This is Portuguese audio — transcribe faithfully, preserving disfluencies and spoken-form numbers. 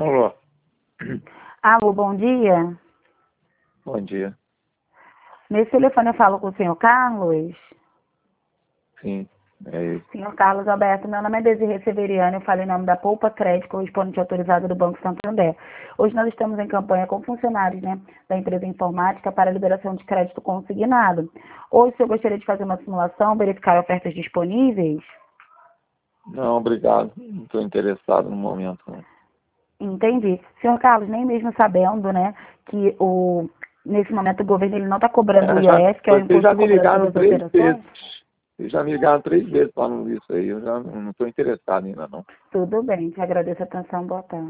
Alô, Alô, bom dia. bom dia. Nesse telefone eu falo com o senhor Carlos. Sim, é isso. Senhor Carlos Alberto, meu nome é Desirê Severiano, eu falo em nome da Poupa Crédito, correspondente autorizado do Banco Santander. Hoje nós estamos em campanha com funcionários, né, da empresa informática para a liberação de crédito consignado. Hoje, se eu gostaria de fazer uma simulação, verificar ofertas disponíveis. Não, obrigado. Não estou interessado no momento, não. Entendi. Senhor Carlos, nem mesmo sabendo, né, que o, nesse momento o governo ele não está cobrando o É, já, I O F, que é o vocês Imposto já de me Cooperativas ligaram e três Operações. vezes. Vocês já me ligaram três vezes falando isso aí. Eu já não estou interessado ainda, não. Tudo bem, te agradeço a atenção, boa tarde.